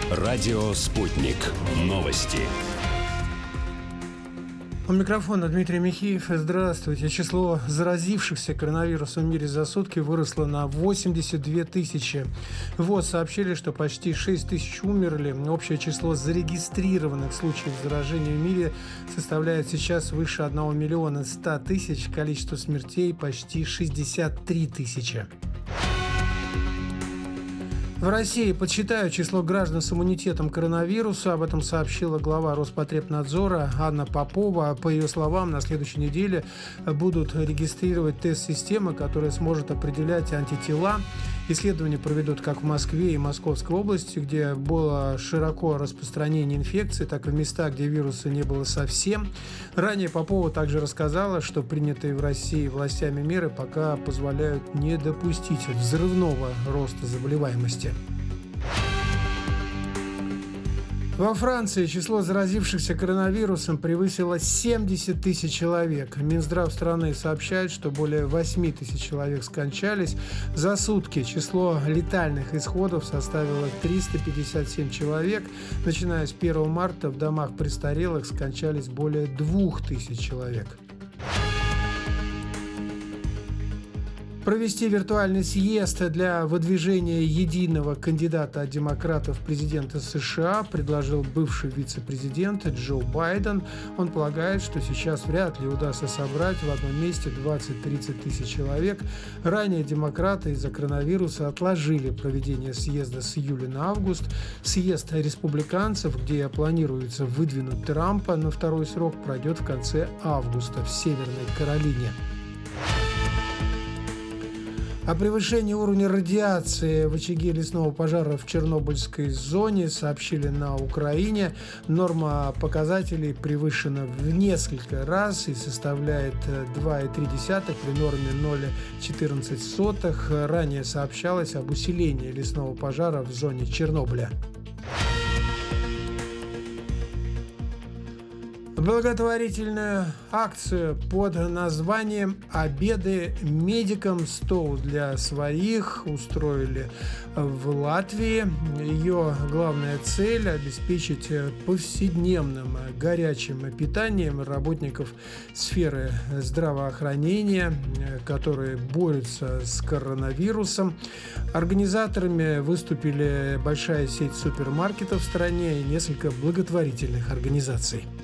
Радио «Спутник». Новости. У микрофона Дмитрий Михеев. Здравствуйте. Число заразившихся коронавирусом в мире за сутки выросло на 82 тысячи. ВОЗ сообщили, что почти 6 тысяч умерли. Общее число зарегистрированных случаев заражения в мире составляет сейчас выше 1 миллиона 100 тысяч. Количество смертей почти 63 тысячи. В России подсчитают число граждан с иммунитетом к коронавирусу. Об этом сообщила глава Роспотребнадзора Анна Попова. По ее словам, на следующей неделе будут регистрировать тест-системы, которая сможет определять антитела. Исследования проведут как в Москве и Московской области, где было широко распространение инфекции, так и в местах, где вируса не было совсем. Ранее Попова также рассказала, что принятые в России властями меры пока позволяют не допустить взрывного роста заболеваемости. Во Франции число заразившихся коронавирусом превысило 70 тысяч человек. Минздрав страны сообщает, что более 8 тысяч человек скончались. За сутки число летальных исходов составило 357 человек. Начиная с 1 марта в домах престарелых скончались более 2000 человек. Провести виртуальный съезд для выдвижения единого кандидата от демократов в президенты США предложил бывший вице-президент Джо Байден. Он полагает, что сейчас вряд ли удастся собрать в одном месте 20-30 тысяч человек. Ранее демократы из-за коронавируса отложили проведение съезда с июля на август. Съезд республиканцев, где планируется выдвинуть Трампа на второй срок, пройдет в конце августа в Северной Каролине. О превышении уровня радиации в очаге лесного пожара в Чернобыльской зоне сообщили на Украине. Норма показателей превышена в несколько раз и составляет 2,3 при норме 0,14. Ранее сообщалось об усилении лесного пожара в зоне Чернобыля. Благотворительную акцию под названием «Обеды медикам. Стол для своих» устроили в Латвии. Ее главная цель – обеспечить повседневным горячим питанием работников сферы здравоохранения, которые борются с коронавирусом. Организаторами выступили большая сеть супермаркетов в стране и несколько благотворительных организаций.